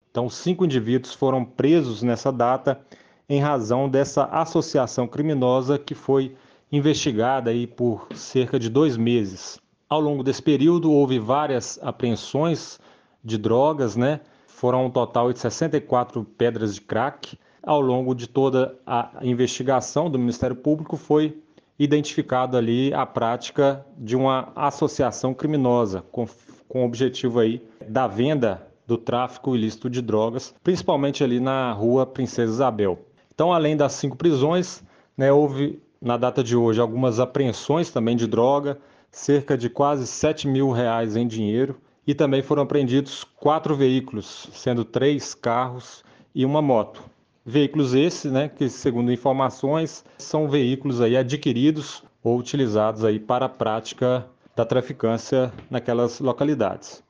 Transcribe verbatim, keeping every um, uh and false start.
Então, cinco indivíduos foram presos nessa data em razão dessa associação criminosa que foi investigada aí por cerca de dois meses. Ao longo desse período, houve várias apreensões de drogas, né? Foram um total de sessenta e quatro pedras de crack. Ao longo de toda a investigação do Ministério Público, foi identificado ali a prática de uma associação criminosa com, com o objetivo aí da venda do tráfico ilícito de drogas, principalmente ali na rua Princesa Isabel. Então, além das cinco prisões, né, houve na data de hoje algumas apreensões também de droga, cerca de quase sete mil reais em dinheiro, e também foram apreendidos quatro veículos, sendo três carros e uma moto. Veículos esses, né, que segundo informações, são veículos aí adquiridos ou utilizados aí para a prática da traficância naquelas localidades.